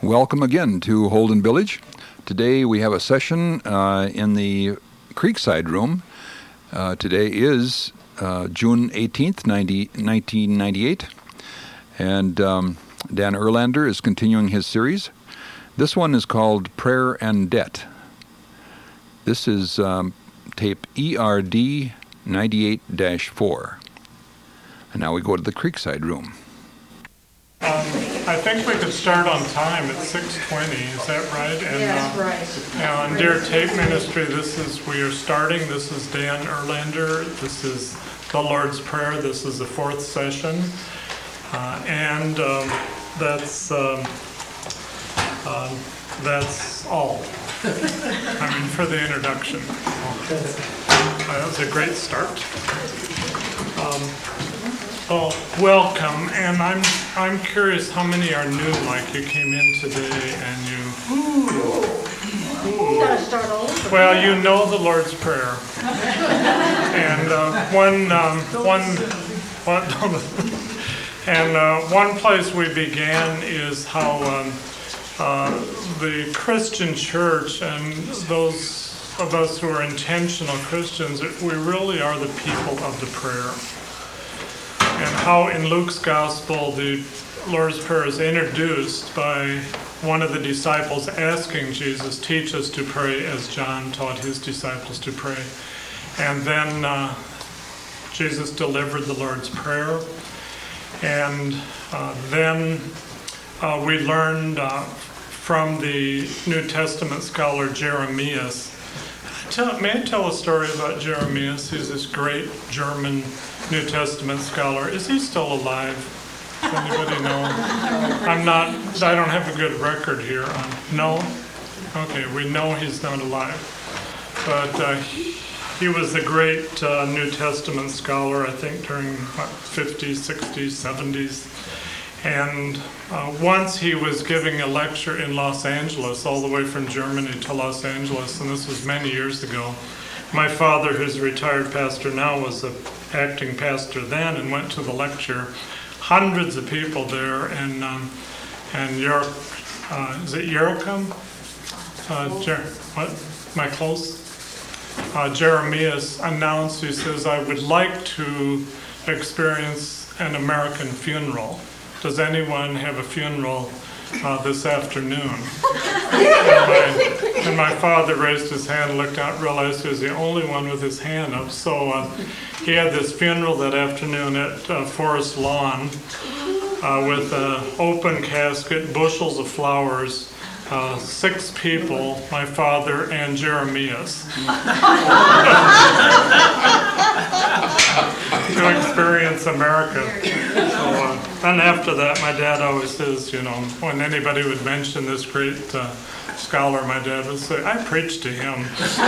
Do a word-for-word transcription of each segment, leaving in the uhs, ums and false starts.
Welcome again to Holden Village. Today we have a session uh, in the Creekside Room. Uh, today is uh, June eighteenth, nineteen ninety-eight, and um, Dan Erlander is continuing his series. This one is called Prayer and Debt. This is um, tape E R D ninety-eight dash four. And now we go to the Creekside Room. Um, I think we could start on time at six twenty, is that right? And, yeah, that's uh, right. And on Dear Tape Ministry, this is, we are starting, this is Dan Erlander, this is the Lord's Prayer, this is the fourth session, uh, and um, that's, um, um, that's all, I mean, for the introduction. Uh, that was a great start. Um, Oh, welcome, and I'm I'm curious how many are new, like you came in today and you... Ooh. You gotta start all over. Well, you know the Lord's Prayer. And uh, one, um, one, one, and uh, one place we began is how um, uh, the Christian church and those of us who are intentional Christians, we really are the people of the prayer. And how in Luke's Gospel the Lord's Prayer is introduced by one of the disciples asking Jesus, teach us to pray as John taught his disciples to pray. And then uh, Jesus delivered the Lord's Prayer. And uh, then uh, we learned uh, from the New Testament scholar Jeremias. Tell, may I tell a story about Jeremias? He's this great German New Testament scholar. Is he still alive? Does anybody know? I'm not, I don't have a good record here. On, no? Okay, we know he's not alive. But uh, he, he was a great uh, New Testament scholar, I think, during what, fifties, sixties, seventies. And uh, once he was giving a lecture in Los Angeles, all the way from Germany to Los Angeles, and this was many years ago. My father, who's a retired pastor now, was an acting pastor then and went to the lecture. Hundreds of people there, and um, and Yer- uh, is it Yericum? Uh, Jer- what? Am I close? Uh, Jeremias announced, he says, I would like to experience an American funeral. Does anyone have a funeral uh, this afternoon? And my, and my father raised his hand, looked out, realized he was the only one with his hand up. So uh, he had this funeral that afternoon at uh, Forest Lawn uh, with an open casket, bushels of flowers, uh, six people, my father and Jeremias. To experience America. So, uh, and after that, my dad always says, you know, when anybody would mention this great uh, scholar, my dad would say, I preached to him.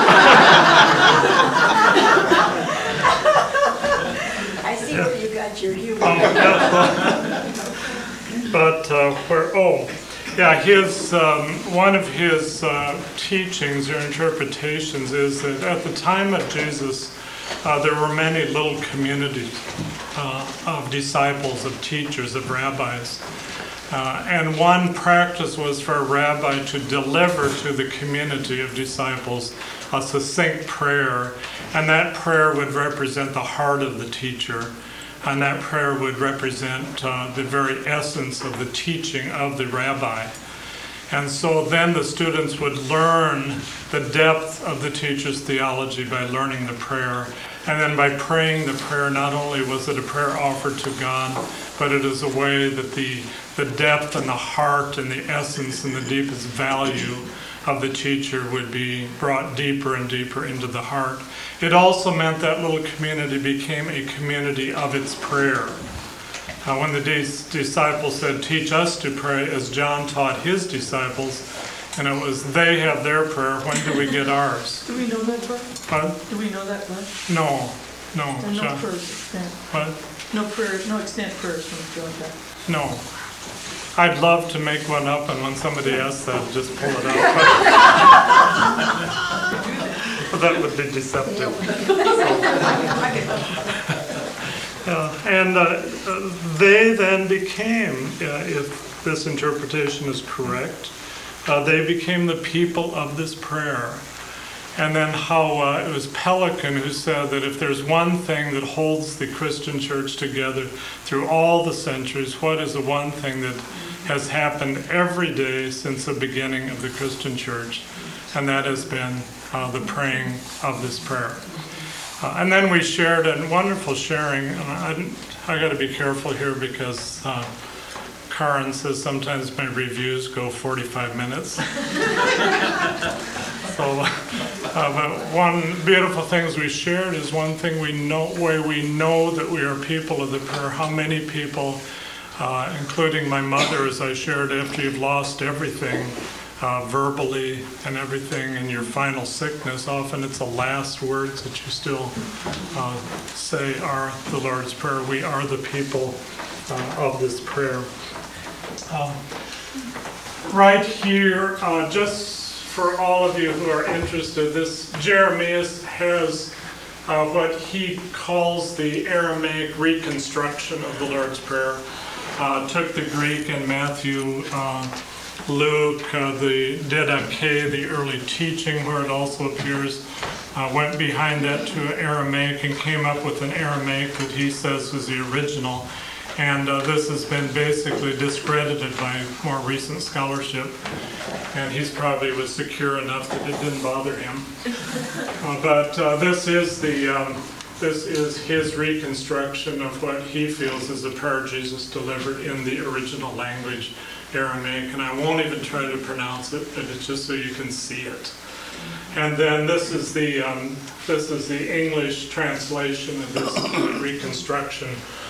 I see yeah. Where you got your humor. Um, yeah, but uh, where, oh, yeah, his, um, one of his uh, teachings or interpretations is that at the time of Jesus, Uh, there were many little communities uh, of disciples, of teachers, of rabbis. Uh, and one practice was for a rabbi to deliver to the community of disciples a succinct prayer, and that prayer would represent the heart of the teacher, and that prayer would represent uh, the very essence of the teaching of the rabbi. And so then the students would learn the depth of the teacher's theology by learning the prayer. And then by praying the prayer, not only was it a prayer offered to God, but it is a way that the, the depth and the heart and the essence and the deepest value of the teacher would be brought deeper and deeper into the heart. It also meant that little community became a community of its prayer. Uh, when the dis- disciples said, teach us to pray as John taught his disciples, and it was they have their prayer, when do we get ours? Do we know that prayer? What? Do we know that prayer? No, no. And no John. prayers extent. What? No prayers, no extent prayers from John. No. I'd love to make one up, and when somebody asks that, just pull it out. But that would be deceptive. Uh, and uh, uh, they then became, uh, if this interpretation is correct, uh, they became the people of this prayer. And then how uh, it was Pelican who said that if there's one thing that holds the Christian church together through all the centuries, what is the one thing that has happened every day since the beginning of the Christian church? And that has been uh, the praying of this prayer. Uh, and then we shared a wonderful sharing. And I, I got to be careful here because uh, Karen says sometimes my reviews go forty-five minutes. So, uh, but one beautiful things we shared is one thing we know, where we know that we are people of the prayer. How many people, uh, including my mother, as I shared, after you've lost everything, uh, verbally and everything in your final sickness, often it's the last words that you still uh, say are the Lord's Prayer. We are the people uh, of this prayer. Um, right here, uh, just for all of you who are interested, this Jeremias has uh, what he calls the Aramaic reconstruction of the Lord's Prayer. Uh, took the Greek and Matthew, uh, Luke, uh, the Didache, the early teaching where it also appears, uh, went behind that to Aramaic and came up with an Aramaic that he says was the original. And uh, this has been basically discredited by more recent scholarship. And he's probably was secure enough that it didn't bother him. Uh, but uh, this is the um, this is his reconstruction of what he feels is the prayer Jesus delivered in the original language, Aramaic. And I won't even try to pronounce it, but it's just so you can see it. And then this is the um, this is the English translation of this reconstruction.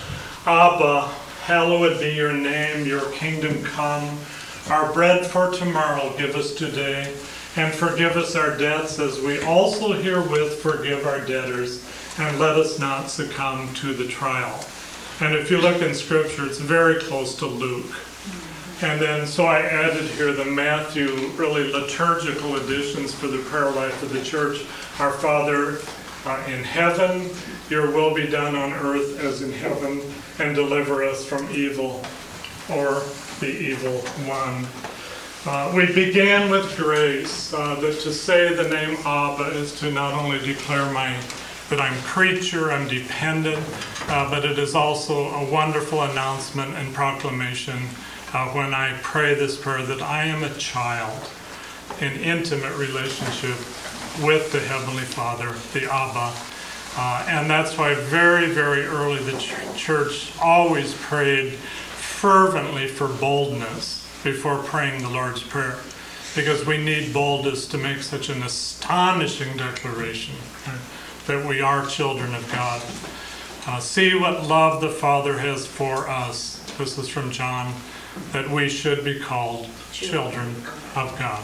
Abba, hallowed be your name, your kingdom come. Our bread for tomorrow give us today, and forgive us our debts as we also herewith forgive our debtors, and let us not succumb to the trial. And if you look in Scripture, it's very close to Luke. And then, so I added here the Matthew, really liturgical additions for the prayer life of the church. Our Father uh, in heaven, your will be done on earth as in heaven, and deliver us from evil or the evil one. Uh, we began with grace, uh, that to say the name Abba is to not only declare my that I'm creature, I'm dependent, uh, but it is also a wonderful announcement and proclamation uh, when I pray this prayer that I am a child in intimate relationship with the Heavenly Father, the Abba. Uh, and that's why very, very early the ch- church always prayed fervently for boldness before praying the Lord's Prayer, because we need boldness to make such an astonishing declaration, right, that we are children of God. Uh, see what love the Father has for us. This is from John, that we should be called children of God.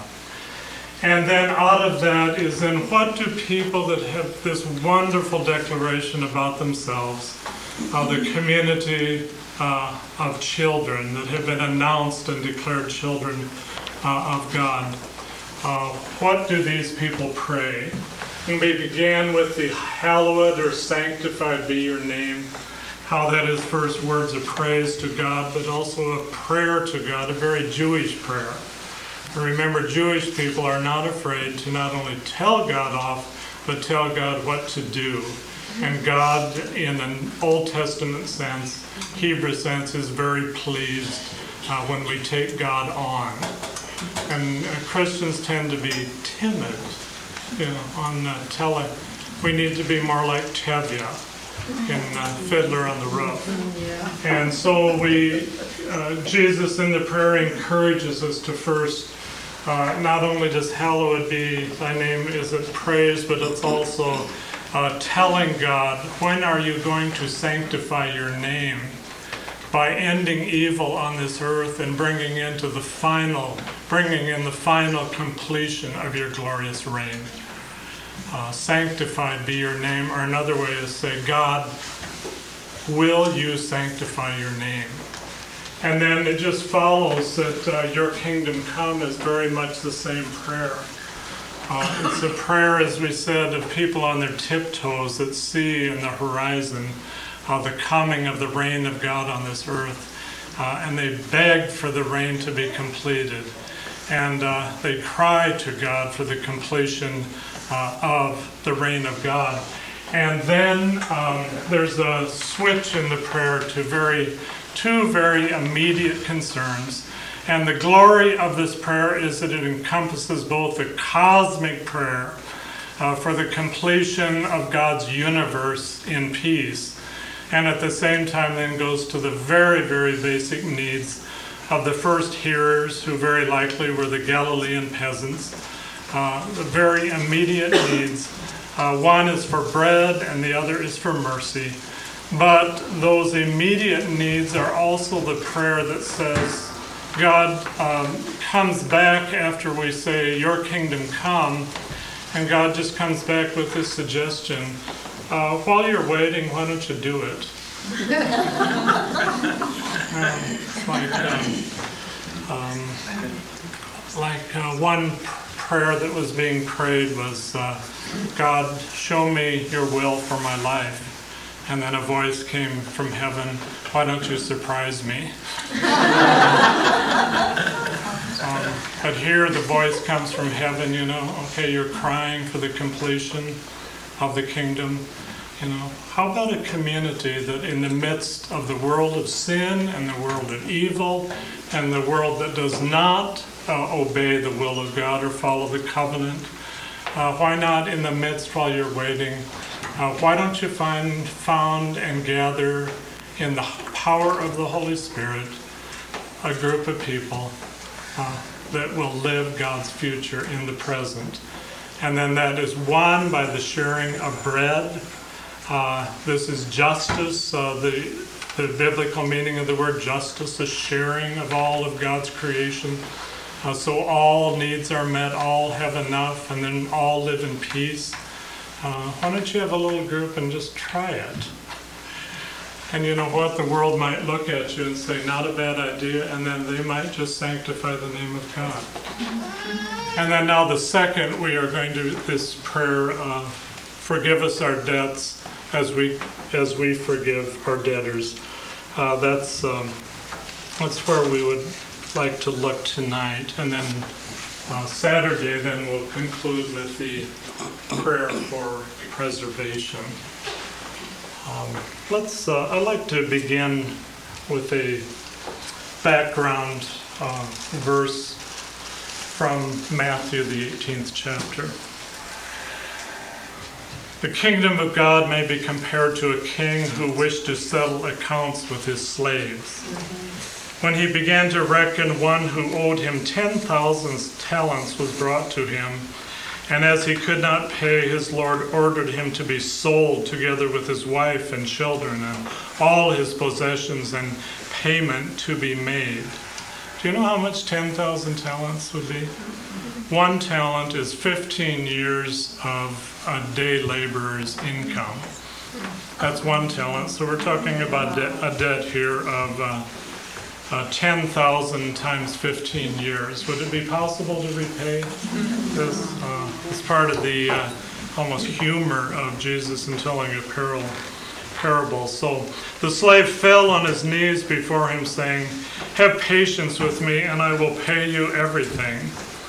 And then out of that is then what do people that have this wonderful declaration about themselves, uh, the community uh, of children that have been announced and declared children uh, of God, uh, what do these people pray? And we began with the hallowed or sanctified be your name, how that is first words of praise to God, but also a prayer to God, a very Jewish prayer. Remember, Jewish people are not afraid to not only tell God off, but tell God what to do. And God, in an Old Testament sense, Hebrew sense, is very pleased uh, when we take God on. And uh, Christians tend to be timid, you know, on uh, telling. We need to be more like Tevye in uh, Fiddler on the Roof. And so we, uh, Jesus in the prayer encourages us to first Uh, not only does hallowed be thy name is it praise, but it's also uh, telling God, when are you going to sanctify your name by ending evil on this earth and bringing into the final, bringing in the final completion of your glorious reign. Uh, sanctified be your name, or another way is say, God, will you sanctify your name? And then it just follows that uh, your kingdom come is very much the same prayer. Uh, it's a prayer, as we said, of people on their tiptoes that see in the horizon uh, the coming of the reign of God on this earth. Uh, and they begged for the reign to be completed. And uh, they cried to God for the completion uh, of the reign of God. And then um, there's a switch in the prayer to very, two very immediate concerns. And the glory of this prayer is that it encompasses both the cosmic prayer uh, for the completion of God's universe in peace, and at the same time then goes to the very, very basic needs of the first hearers, who very likely were the Galilean peasants. Uh, the very immediate needs. Uh, one is for bread and the other is for mercy. But those immediate needs are also the prayer that says, God um, comes back after we say, your kingdom come, and God just comes back with this suggestion. Uh, while you're waiting, why don't you do it? um, it's like um, um, like uh, one prayer that was being prayed was, uh, God, show me your will for my life. And then a voice came from heaven, why don't you surprise me? um, but here the voice comes from heaven, you know, okay, you're crying for the completion of the kingdom. You know, how about a community that in the midst of the world of sin and the world of evil and the world that does not uh, obey the will of God or follow the covenant, uh, why not in the midst while you're waiting, uh, why don't you find, found and gather in the power of the Holy Spirit a group of people uh, that will live God's future in the present. And then that is won by the sharing of bread. Uh, this is justice, uh, the, the biblical meaning of the word justice, the sharing of all of God's creation. Uh, so all needs are met, all have enough, and then all live in peace. Uh, why don't you have a little group and just try it? And you know what? The world might look at you and say, not a bad idea, and then they might just sanctify the name of God. And then now the second, we are going to, this prayer, uh, forgive us our debts as we as we forgive our debtors. Uh, that's um, that's where we would like to look tonight, and then uh, Saturday, then we'll conclude with the prayer for preservation. Um, let's. Uh, I'd like to begin with a background uh, verse from Matthew, the eighteenth chapter. The kingdom of God may be compared to a king who wished to settle accounts with his slaves. When he began to reckon, one who owed him ten thousand talents was brought to him, and as he could not pay, his lord ordered him to be sold together with his wife and children and all his possessions, and payment to be made. Do you know how much ten thousand talents would be? One talent is fifteen years of a day laborer's income. That's one talent. So we're talking about de- a debt here of uh, uh, ten thousand times fifteen years. Would it be possible to repay this? Uh, it's part of the uh, almost humor of Jesus in telling a parable. parable. So the slave fell on his knees before him, saying, have patience with me, and I will pay you everything.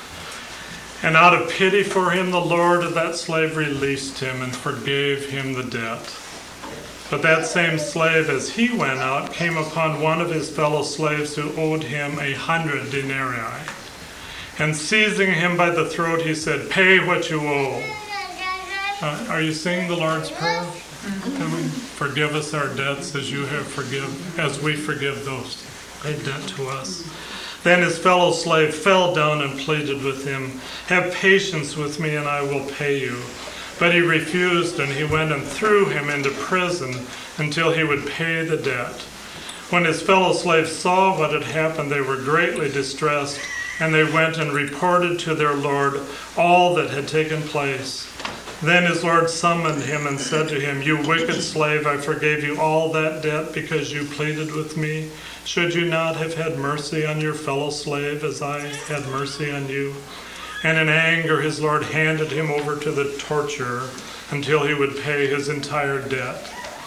And out of pity for him, the lord of that slave released him and forgave him the debt. But that same slave, as he went out, came upon one of his fellow slaves who owed him a hundred denarii. And seizing him by the throat, he said, pay what you owe. Uh, are you singing the Lord's Prayer? Coming, forgive us our debts as you have forgive, as we forgive those who pay debt to us. Then his fellow slave fell down and pleaded with him, have patience with me and I will pay you. But he refused, and he went and threw him into prison until he would pay the debt. When his fellow slaves saw what had happened, they were greatly distressed, and they went and reported to their lord all that had taken place. Then his lord summoned him and said to him, you wicked slave, I forgave you all that debt because you pleaded with me. Should you not have had mercy on your fellow slave as I had mercy on you? And in anger his lord handed him over to the torturer until he would pay his entire debt.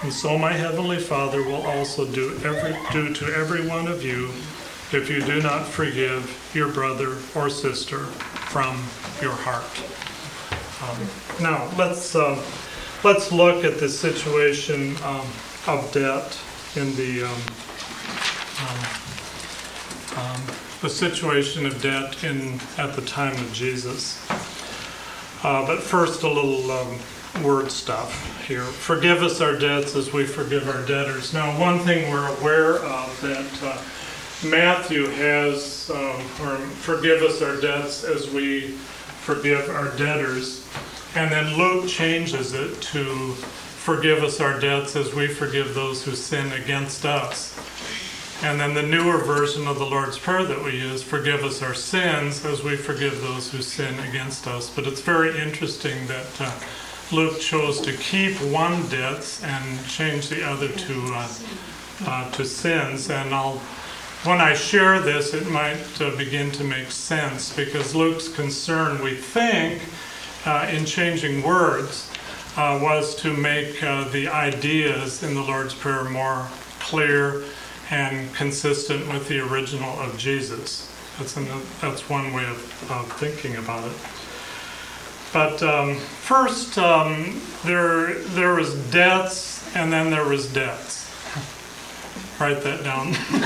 And so my heavenly Father will also do every do to every one of you if you do not forgive your brother or sister from your heart. Um, now let's uh, let's look at the situation um, of debt in the um, um, um, the situation of debt in at the time of Jesus. Uh, but first, a little um, word stuff here. Forgive us our debts as we forgive our debtors. Now, one thing we're aware of that uh, Matthew has, um, or forgive us our debts as we forgive our debtors, and then Luke changes it to forgive us our debts as we forgive those who sin against us. And then the newer version of the Lord's Prayer that we use, forgive us our sins as we forgive those who sin against us. But it's very interesting that uh, Luke chose to keep one debts and change the other to uh, uh, to sins. And I'll, when I share this, it might uh, begin to make sense, because Luke's concern, we think, uh, in changing words, uh, was to make uh, the ideas in the Lord's Prayer more clear and consistent with the original of Jesus. That's an, that's one way of, of thinking about it. But um, first, um, there there was debts, and then there was debts. Write that down.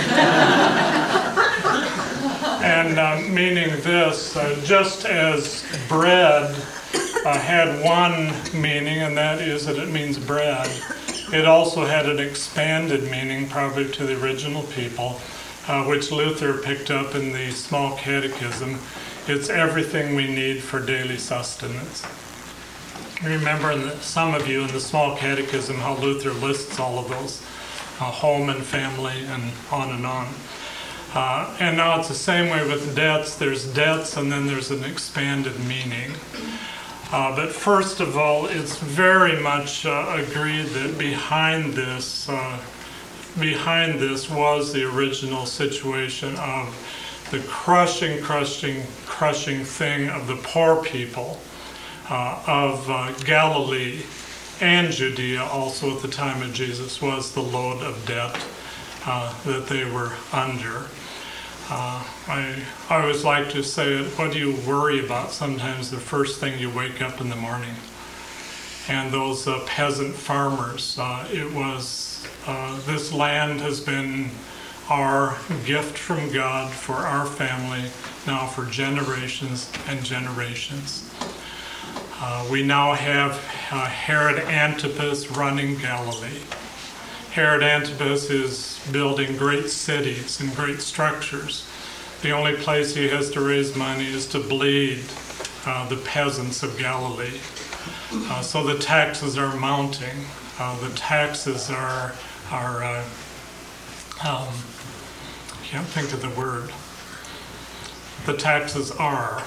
And uh, meaning this, uh, just as bread uh, had one meaning, and that is that it means bread, it also had an expanded meaning, probably to the original people, uh, which Luther picked up in the Small Catechism. It's everything we need for daily sustenance. Remember, in the, some of you in the Small Catechism, how Luther lists all of those, uh, home and family and on and on. Uh, and now it's the same way with debts. There's debts, and then there's an expanded meaning. Uh, but first of all, it's very much uh, agreed that behind this, uh, behind this was the original situation of the crushing, crushing, crushing thing of the poor people uh, of uh, Galilee and Judea, also at the time of Jesus, was the load of debt uh, that they were under. Uh, I, I always like to say, what do you worry about sometimes the first thing you wake up in the morning? And those uh, peasant farmers, uh, it was, uh, this land has been our gift from God for our family now for generations and generations. Uh, we now have uh, Herod Antipas running Galilee. Herod Antipas is building great cities and great structures. The only place he has to raise money is to bleed uh, the peasants of Galilee. Uh, so the taxes are mounting. Uh, the taxes are, are uh, um, I can't think of the word. The taxes are.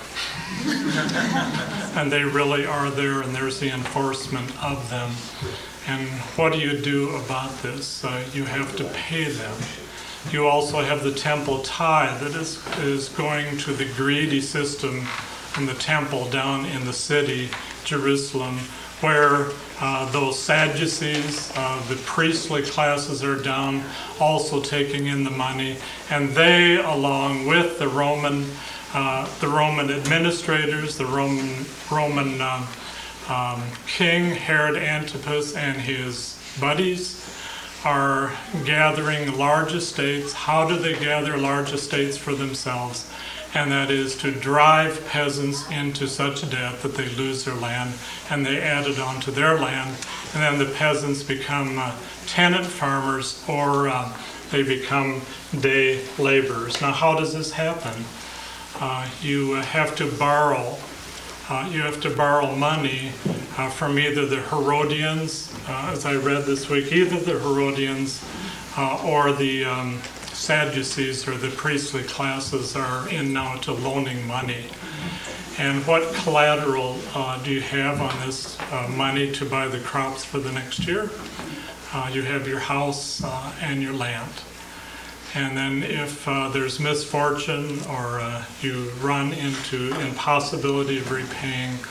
And they really are there, and there's the enforcement of them. And what do you do about this? Uh, you have to pay them. You also have the temple tithe that is, is going to the greedy system in the temple down in the city, Jerusalem, where uh, those Sadducees, uh, the priestly classes are down, also taking in the money, and they, along with the Roman, uh, the Roman administrators, the Roman Roman uh, um, king Herod Antipas and his buddies, are gathering large estates. How do they gather large estates for themselves? And that is to drive peasants into such debt that they lose their land, and they add it onto their land, and then the peasants become uh, tenant farmers, or uh, they become day laborers. Now, how does this happen? Uh, you have to borrow. Uh, you have to borrow money uh, from either the Herodians, uh, as I read this week, either the Herodians uh, or the um, Sadducees, or the priestly classes, are in now to loaning money. And what collateral uh, do you have on this uh, money to buy the crops for the next year? Uh, you have your house uh, and your land. And then if uh, there's misfortune, or uh, you run into impossibility of repaying,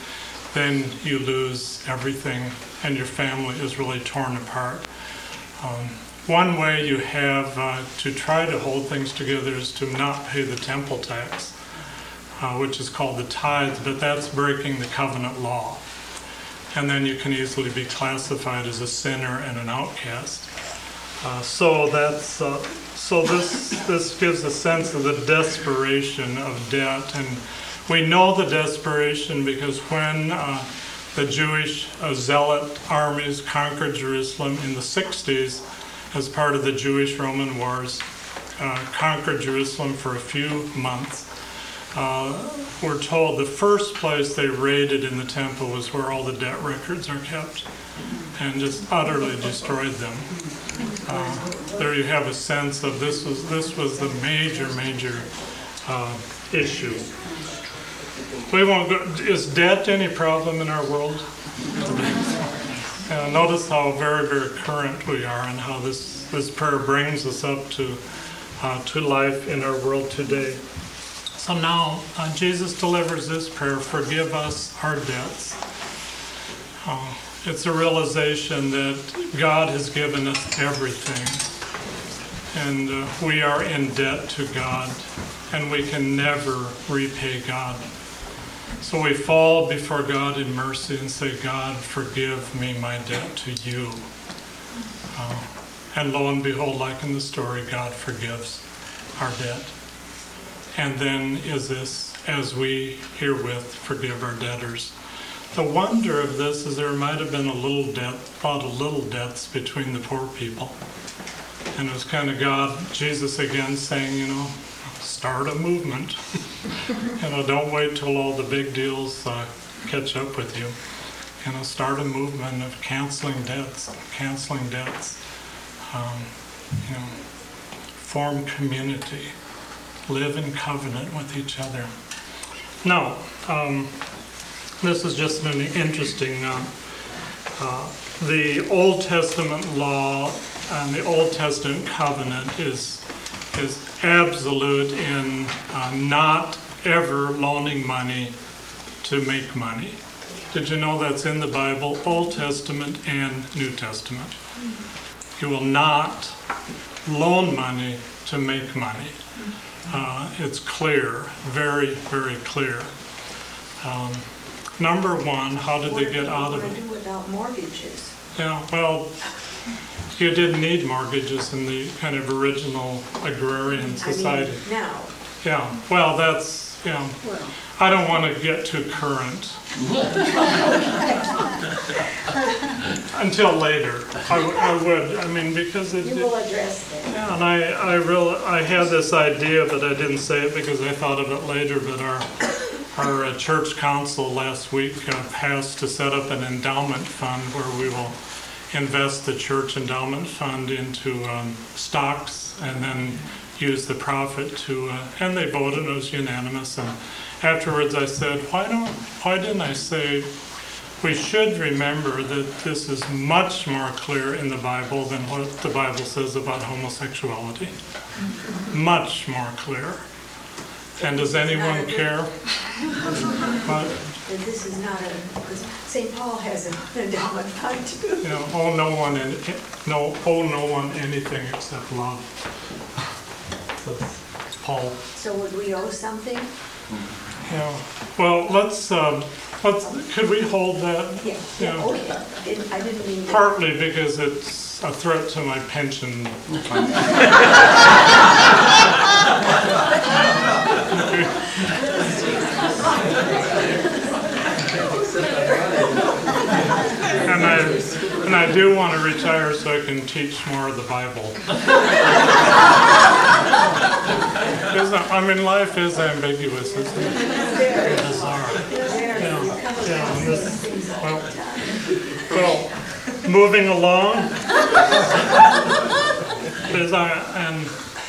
then you lose everything and your family is really torn apart. Um, one way you have uh, to try to hold things together is to not pay the temple tax, uh, which is called the tithe, but that's breaking the covenant law. And then you can easily be classified as a sinner and an outcast. Uh, so that's uh, so this this gives a sense of the desperation of debt, and we know the desperation because when uh, the Jewish uh, zealot armies conquered Jerusalem in the sixties, as part of the Jewish-Roman Wars, uh, conquered Jerusalem for a few months. Uh, we're told the first place they raided in the temple was where all the debt records are kept, and just utterly destroyed them. Uh, there you have a sense of this was this was the major, major uh, issue. We won't go. Is debt any problem in our world? Uh, notice how very, very current we are, and how this this prayer brings us up to uh, to life in our world today. So now uh, Jesus delivers this prayer: "Forgive us our debts." Uh, It's a realization that God has given us everything, and uh, we are in debt to God, and we can never repay God. So we fall before God in mercy and say, "God, forgive me my debt to you." Uh, and lo and behold, like in the story, God forgives our debt. And then is this, as we herewith forgive our debtors. The wonder of this is there might have been a little debt, a lot of little debts between the poor people. And it was kind of God, Jesus again saying, you know, start a movement. You know, don't wait till all the big deals uh, catch up with you. You know, start a movement of canceling debts, canceling debts. Um, you know, form community, live in covenant with each other. Now, um, this is just an interesting, uh, uh, the Old Testament law and the Old Testament covenant is is absolute in uh, not ever loaning money to make money. Did you know that's in the Bible, Old Testament and New Testament? You will not loan money to make money. Uh, it's clear, very, very clear. Um, Number one, how did they get out of it? What do you do without mortgages? Yeah, well, you didn't need mortgages in the kind of original agrarian society. I mean, now. Yeah, well, that's, yeah. Well. I don't want to get too current. Until later. I, w- I would, I mean, because it... You will address that. Yeah, and I, I real, I had this idea, but I didn't say it because I thought of it later, but our... Our uh, church council last week uh, passed to set up an endowment fund where we will invest the church endowment fund into um, stocks and then use the profit to, uh, and they voted, it was unanimous. And afterwards I said, why don't, why didn't I say, we should remember that this is much more clear in the Bible than what the Bible says about homosexuality. Much more clear. And does anyone care? But, That this is not a, because Saint Paul has an endowment fund too. you know, owe no one, any, no, owe no one anything except love. That's Paul. So would we owe something? Yeah. Well, let's, um, let's, could we hold that? Yeah, Yeah. yeah, okay. Didn't- I didn't mean to. Partly because it's a threat to my pension. And I, and I do want to retire so I can teach more of the Bible. Isn't it? I mean, life is ambiguous, isn't it? It's bizarre. There, Yeah. you come Yeah, across this- these things all well, the time. Well, moving along. There's a, and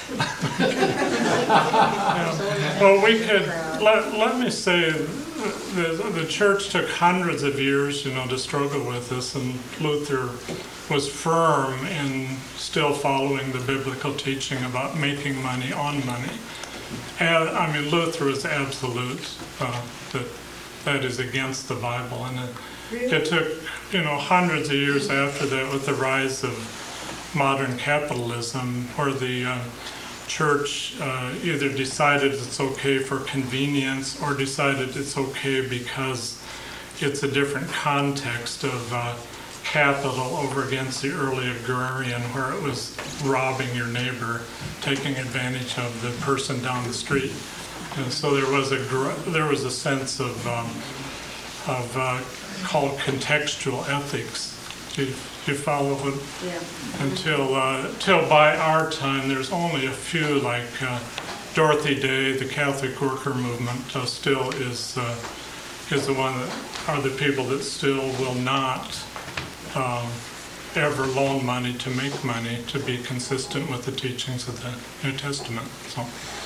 yeah. Well, we could let let me say the the church took hundreds of years, you know, to struggle with this, and Luther was firm in still following the biblical teaching about making money on money. And I mean, Luther is absolute uh, that that is against the Bible. And it, Really? it took, you know, hundreds of years after that with the rise of modern capitalism, where the uh, church uh, either decided it's okay for convenience or decided it's okay because it's a different context of uh, capital over against the early agrarian, where it was robbing your neighbor, taking advantage of the person down the street. And so there was a gr- there was a sense of um, of uh, called contextual ethics. Do you, do you follow what? Yeah. Until uh, till by our time, there's only a few, like uh, Dorothy Day, the Catholic worker movement, uh, still is uh, is the one that are the people that still will not um, ever loan money to make money to be consistent with the teachings of the New Testament. So,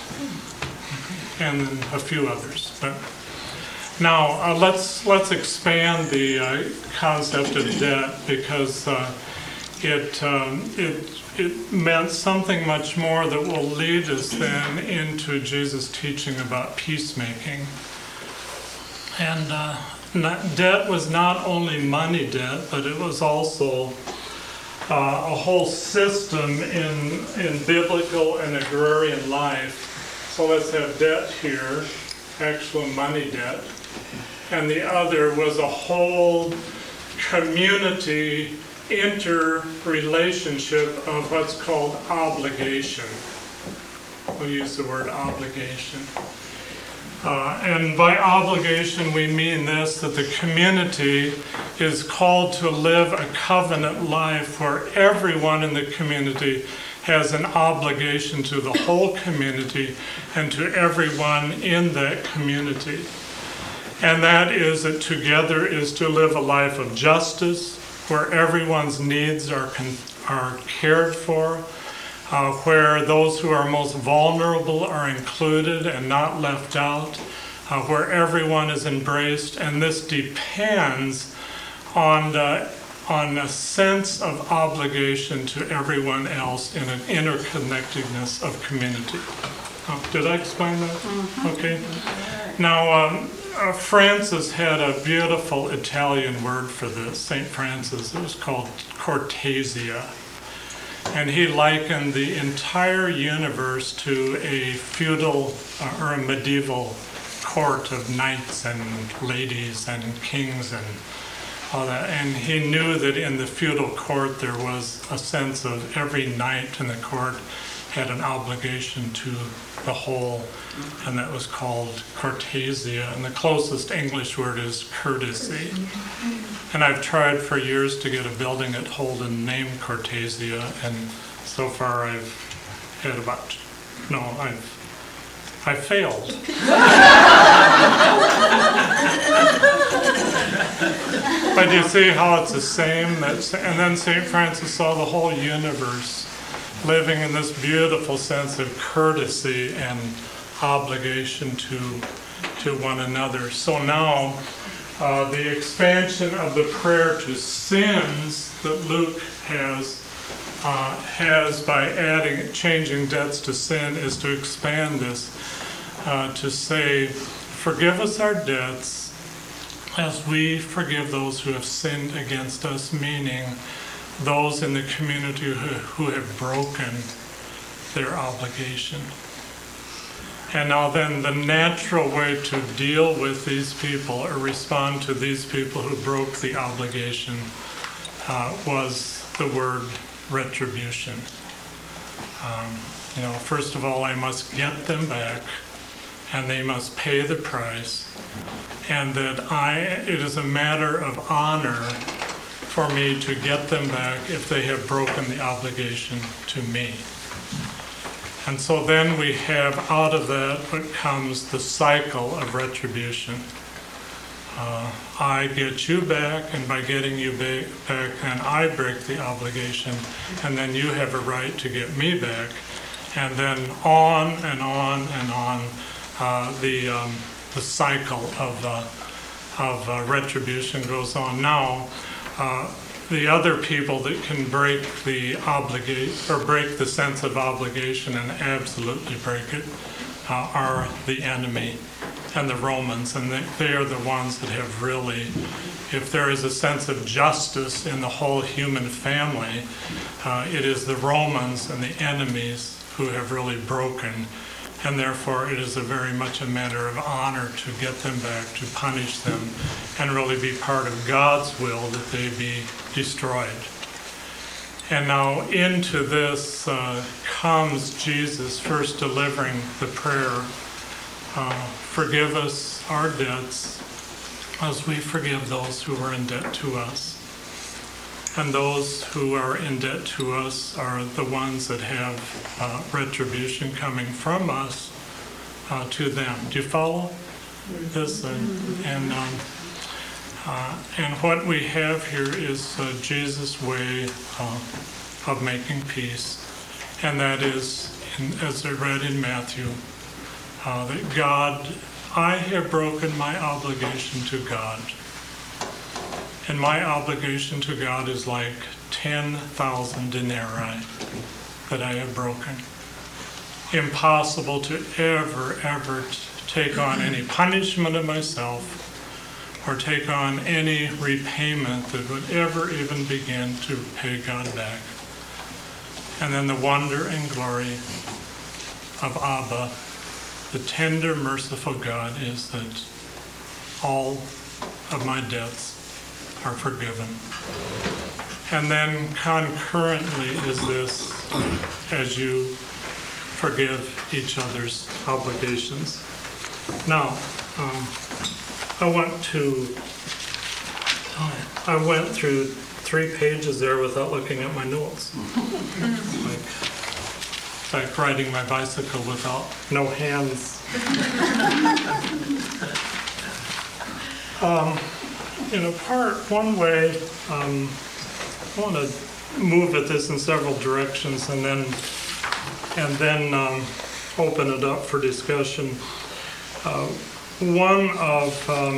and then a few others. But now uh, let's let's expand the uh, concept of debt, because uh, it um, it it meant something much more that will lead us then into Jesus' teaching about peacemaking. And uh, not, debt was not only money debt, but it was also uh, a whole system in in biblical and agrarian life. So let's have debt here, actual money debt. And the other was a whole community interrelationship of what's called obligation. We'll use the word obligation. Uh, and by obligation we mean this, that the community is called to live a covenant life where everyone in the community has an obligation to the whole community and to everyone in that community. And that is that together is to live a life of justice, where everyone's needs are con- are cared for, uh, where those who are most vulnerable are included and not left out, uh, where everyone is embraced. And this depends on the on a sense of obligation to everyone else in an interconnectedness of community. Oh, did I explain that? Mm-hmm. Okay. Now, um, uh, Francis had a beautiful Italian word for this, Saint Francis. It was called cortesia. And he likened the entire universe to a feudal uh, or a medieval court of knights and ladies and kings and all that. And he knew that in the feudal court there was a sense of every knight in the court had an obligation to the whole, and that was called cortesia. And the closest English word is courtesy. And I've tried for years to get a building at Holden named Cortesia, and so far I've had about, no, I've I failed. But you see how it's the same? That's, and then Saint Francis saw the whole universe living in this beautiful sense of courtesy and obligation to, to one another. So now, uh, the expansion of the prayer to sins that Luke has uh, has by adding, changing debts to sin, is to expand this uh, to say, forgive us our debts as we forgive those who have sinned against us, meaning those in the community who, who have broken their obligation. And now then, the natural way to deal with these people or respond to these people who broke the obligation uh, was the word retribution. Um, you know, first of all, I must get them back, and they must pay the price, and that I, it is a matter of honor for me to get them back if they have broken the obligation to me. And so then we have out of that what comes the cycle of retribution. Uh, I get you back, and by getting you ba- back, then I break the obligation, and then you have a right to get me back. And then on and on and on, uh, the um, the cycle of uh, of uh, retribution goes on. Now, uh, the other people that can break the obligation or break the sense of obligation and absolutely break it uh, are the enemy. and the Romans, and they, they are the ones that have really, if there is a sense of justice in the whole human family, uh, it is the Romans and the enemies who have really broken, and therefore it is a very much a matter of honor to get them back, to punish them, and really be part of God's will that they be destroyed. And now into this uh, comes Jesus first delivering the prayer, uh, forgive us our debts as we forgive those who are in debt to us. And those who are in debt to us are the ones that have uh, retribution coming from us uh, to them. Do you follow this? And, and, um, uh, and what we have here is uh, Jesus' way uh, of making peace. And that is, in, as I read in Matthew, uh, that God, I have broken my obligation to God. And my obligation to God is like ten thousand denarii that I have broken. Impossible to ever, ever t- take on any punishment of myself or take on any repayment that would ever even begin to pay God back. And then the wonder and glory of Abba, the tender, merciful God, is that all of my debts are forgiven. And then concurrently is this, as you forgive each other's obligations. Now, um, I went to, I went through three pages there without looking at my notes. Like, like riding my bicycle without no hands. um, in a part, one way, um, I want to move at this in several directions and then and then um, open it up for discussion. Uh, one of um,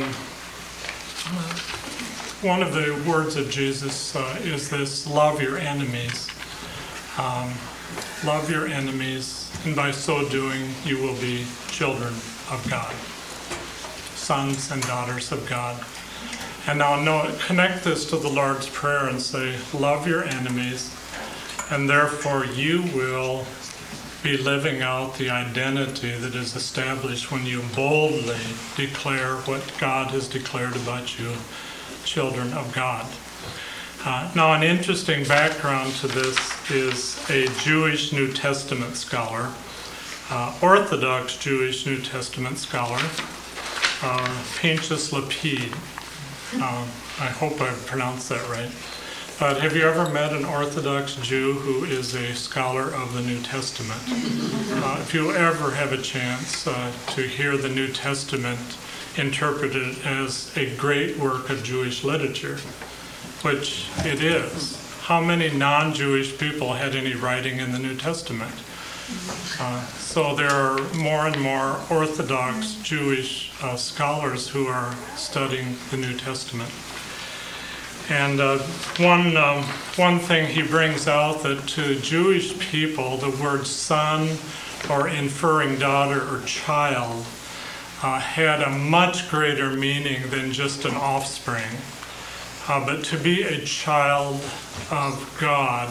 one of the words of Jesus uh, is this: love your enemies. Um, love your enemies, and by so doing, you will be children of God, sons and daughters of God. And now know, connect this to the Lord's Prayer and say, love your enemies, and therefore you will be living out the identity that is established when you boldly declare what God has declared about you, children of God. Uh, now, an interesting background to this is a Jewish New Testament scholar, uh, Orthodox Jewish New Testament scholar, uh, Pinchas Lapid. Um, I hope I pronounced that right. But have you ever met an Orthodox Jew who is a scholar of the New Testament? Uh, if you ever have a chance uh, to hear the New Testament interpreted as a great work of Jewish literature, which it is. How many non-Jewish people had any writing in the New Testament? Uh, so there are more and more Orthodox Jewish uh, scholars who are studying the New Testament. And uh, one um, one thing he brings out, that to Jewish people, the word son or inferring daughter or child uh, had a much greater meaning than just an offspring. Uh, but to be a child of God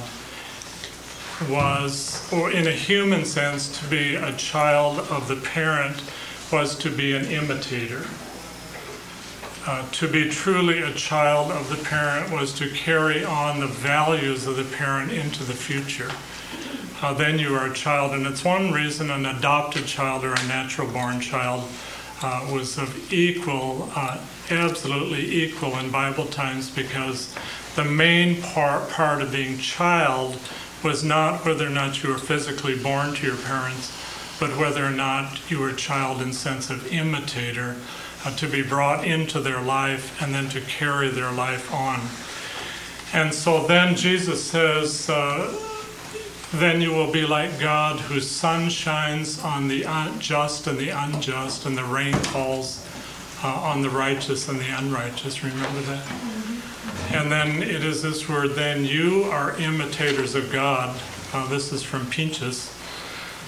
was, or in a human sense, to be a child of the parent was to be an imitator. Uh, to be truly a child of the parent was to carry on the values of the parent into the future. Uh, then you are a child, and it's one reason an adopted child or a natural-born child uh, was of equal, uh, absolutely equal in Bible times, because the main part, part of being child was not whether or not you were physically born to your parents, but whether or not you were a child in sense of imitator, uh, to be brought into their life and then to carry their life on. And so then Jesus says, uh, then you will be like God, whose sun shines on the just and the unjust, and the rain falls uh, on the righteous and the unrighteous. Remember that? And then it is this word, then you are imitators of God. Uh, this is from Pinchas.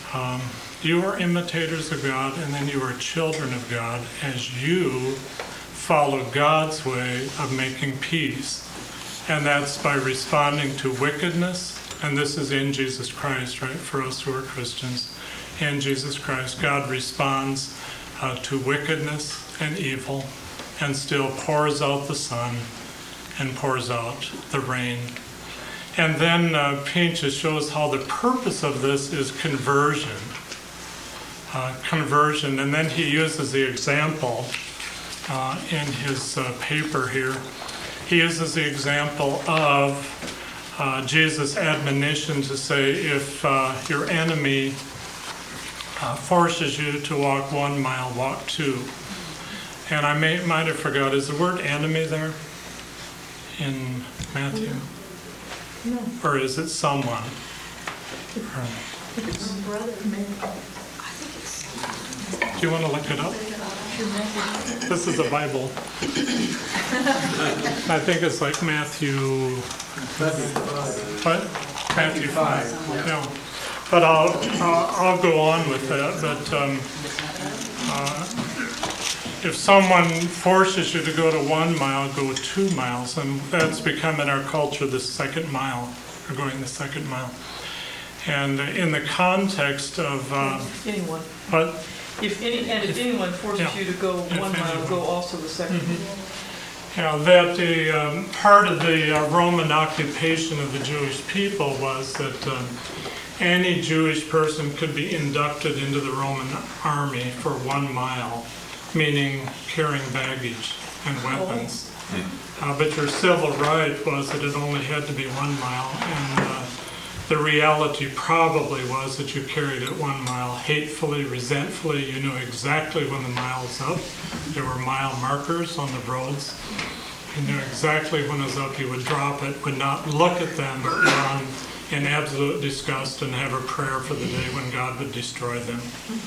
Um, you are imitators of God, and then you are children of God as you follow God's way of making peace. And that's by responding to wickedness, and this is in Jesus Christ, right, for us who are Christians. In Jesus Christ, God responds uh, to wickedness and evil and still pours out the sun and pours out the rain. And then uh, Pinchas shows how the purpose of this is conversion. Uh, conversion, and then he uses the example uh, in his uh, paper here. He uses the example of uh, Jesus' admonition to say, if uh, your enemy uh, forces you to walk one mile, walk two. And I may, might have forgot, is the word enemy there in Matthew? No. Or is it someone? Or, It's Brother, maybe. I think it's. do you want to look it up? This is a Bible. I think it's like Matthew. What? Matthew five. Yeah. But I'll I'll, I'll go on with that. But um, uh, if someone forces you to go to one mile, go two miles, and that's become in our culture the second mile. We're going the second mile. And in the context of uh, Anyone. what? If any, and if anyone forces Yeah. you to go If one mile, anyone. go also the second. Yeah, that the um, part of the uh, Roman occupation of the Jewish people was that um, any Jewish person could be inducted into the Roman army for one mile, meaning carrying baggage and weapons. Uh, but your civil right was that it only had to be one mile, and uh, the reality probably was that you carried it one mile hatefully, resentfully. You knew exactly when the mile was up. There were mile markers on the roads. You knew exactly when it was up. You would drop it, would not look at them, but run in absolute disgust and have a prayer for the day when God would destroy them.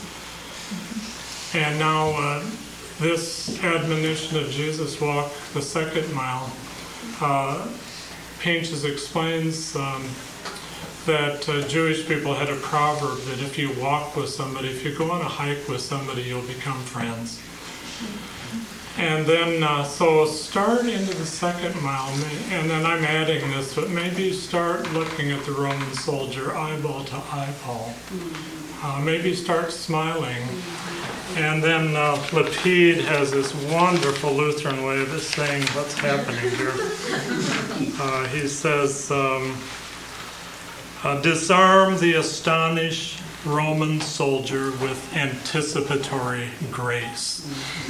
And now uh, this admonition of Jesus, walk the second mile, uh, Pinchas explains um, that uh, Jewish people had a proverb that if you walk with somebody, if you go on a hike with somebody, you'll become friends. And then, uh, so start into the second mile, and then I'm adding this, but maybe start looking at the Roman soldier eyeball to eyeball. Uh, maybe start smiling. And then uh, Lapide has this wonderful Lutheran way of saying what's happening here. Uh, he says, um, Uh, disarm the astonished Roman soldier with anticipatory grace.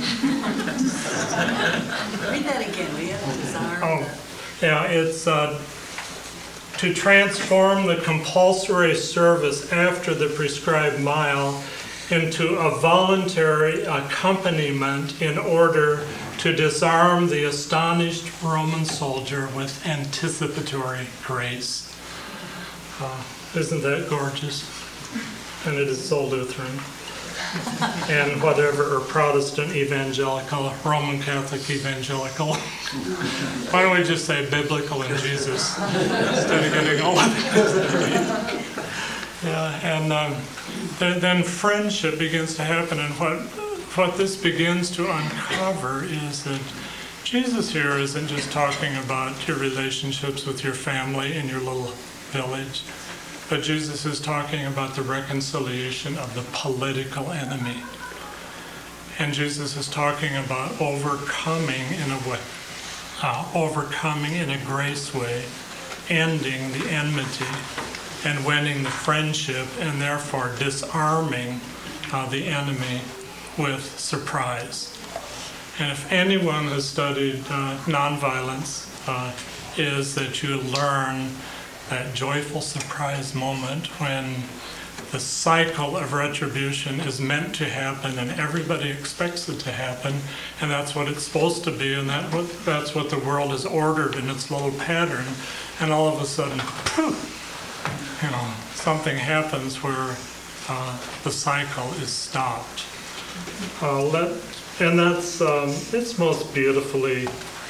Read that again, will you? Disarm. Oh, yeah, it's uh, to transform the compulsory service after the prescribed mile into a voluntary accompaniment in order to disarm the astonished Roman soldier with anticipatory grace. Uh, isn't that gorgeous? And it is so Lutheran. And whatever, or Protestant evangelical, Roman Catholic evangelical. Why don't we just say biblical in Jesus instead of getting all of it? Yeah, and um, then, then friendship begins to happen, and what what this begins to uncover is that Jesus here isn't just talking about your relationships with your family in your little village, but Jesus is talking about the reconciliation of the political enemy. And Jesus is talking about overcoming in a way, uh, overcoming in a grace way, ending the enmity and winning the friendship, and therefore disarming uh, the enemy with surprise. And if anyone has studied uh, nonviolence, uh, is that you learn that joyful surprise moment when the cycle of retribution is meant to happen and everybody expects it to happen, and that's what it's supposed to be, and that what, that's what the world is ordered in its little pattern, and all of a sudden, poof, you know, something happens where uh, the cycle is stopped. Uh, let, and that's um, it's most beautifully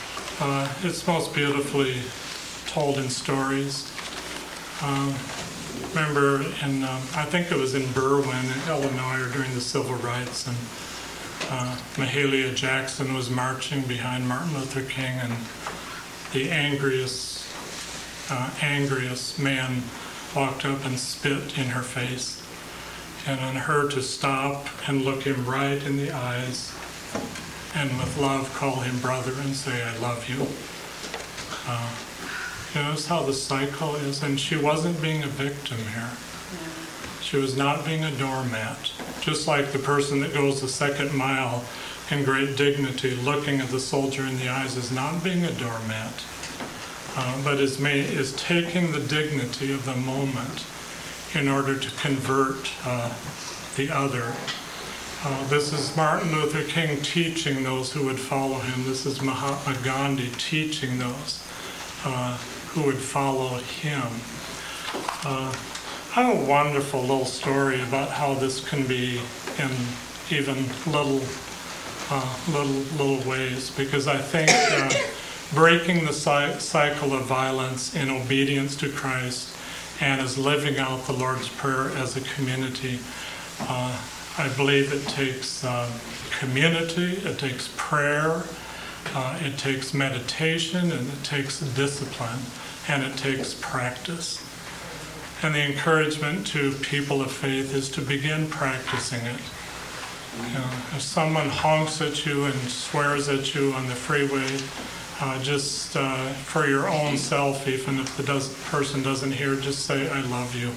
uh, it's most beautifully told in stories. Um, remember in, um, I think it was in Berwyn, Illinois, or during the Civil Rights, and uh, Mahalia Jackson was marching behind Martin Luther King, and the angriest, uh, angriest man walked up and spit in her face. And on her to stop and look him right in the eyes, and with love call him brother and say, I love you. Uh, you know, that's how the cycle is. And she wasn't being a victim here. She was not being a doormat. Just like the person that goes the second mile in great dignity, looking at the soldier in the eyes, is not being a doormat, uh, but is, may, is taking the dignity of the moment in order to convert uh, the other. Uh, this is Martin Luther King teaching those who would follow him. This is Mahatma Gandhi teaching those uh, who would follow him. Uh, I have a wonderful little story about how this can be in even little, uh, little, little ways, because I think uh, breaking the cy- cycle of violence in obedience to Christ and as living out the Lord's Prayer as a community, uh, I believe it takes uh, community, it takes prayer, uh, it takes meditation, and it takes discipline, and it takes practice. And the encouragement to people of faith is to begin practicing it. You know, if someone honks at you and swears at you on the freeway, uh, just uh, for your own self, even if the does, person doesn't hear, just say, I love you.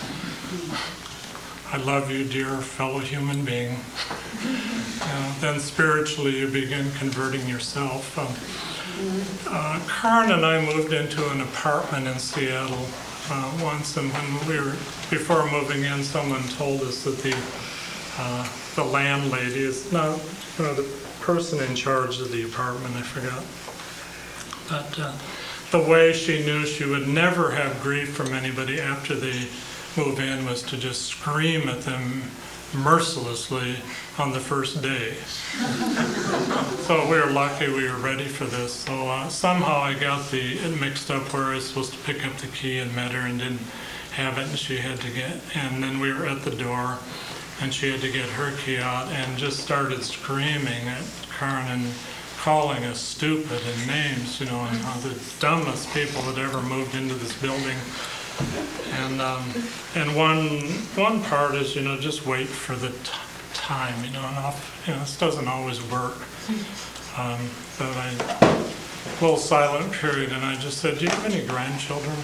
I love you, dear fellow human being. Uh, then spiritually you begin converting yourself. Um, uh, Karen and I moved into an apartment in Seattle uh, once, and when we were, before moving in, someone told us that the uh, the landlady is not, you know, the person in charge of the apartment, I forgot. But uh, the way she knew she would never have grief from anybody after they move in was to just scream at them mercilessly on the first day. So we were lucky we were ready for this. So uh, somehow I got the it mixed up where I was supposed to pick up the key and met her and didn't have it, and she had to get, and then we were at the door and she had to get her key out and just started screaming at Karen and calling us stupid and names, you know, and how the dumbest people that ever moved into this building. And um, and one one part is, you know, just wait for the t- time, you know, and off, you know, this doesn't always work. Um, but I, a little silent period, and I just said, do you have any grandchildren?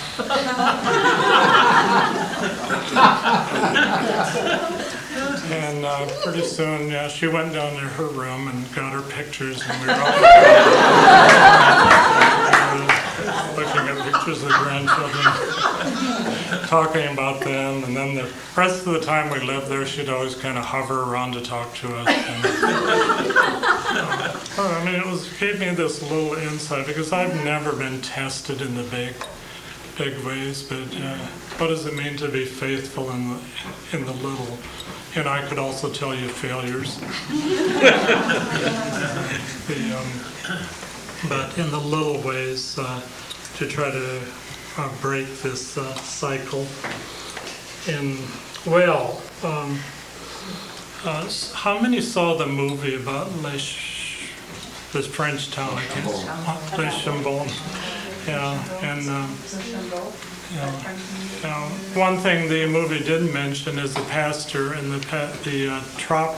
And uh, pretty soon, yeah, she went down to her room and got her pictures, and we were all looking at pictures of grandchildren, talking about them, and then the rest of the time we lived there, she'd always kind of hover around to talk to us. And, uh, I mean, it was gave me this little insight, because I've never been tested in the big, big ways, but uh, what does it mean to be faithful in the in the little? And I could also tell you failures. the, um, but in the little ways, uh, to try to uh, break this uh, cycle. And well, um, uh, how many saw the movie about Les, this French town? I can't, Les Chambon. Yeah, and um, yeah, yeah. One thing the movie did mention is the pastor and the pa- the uh, trop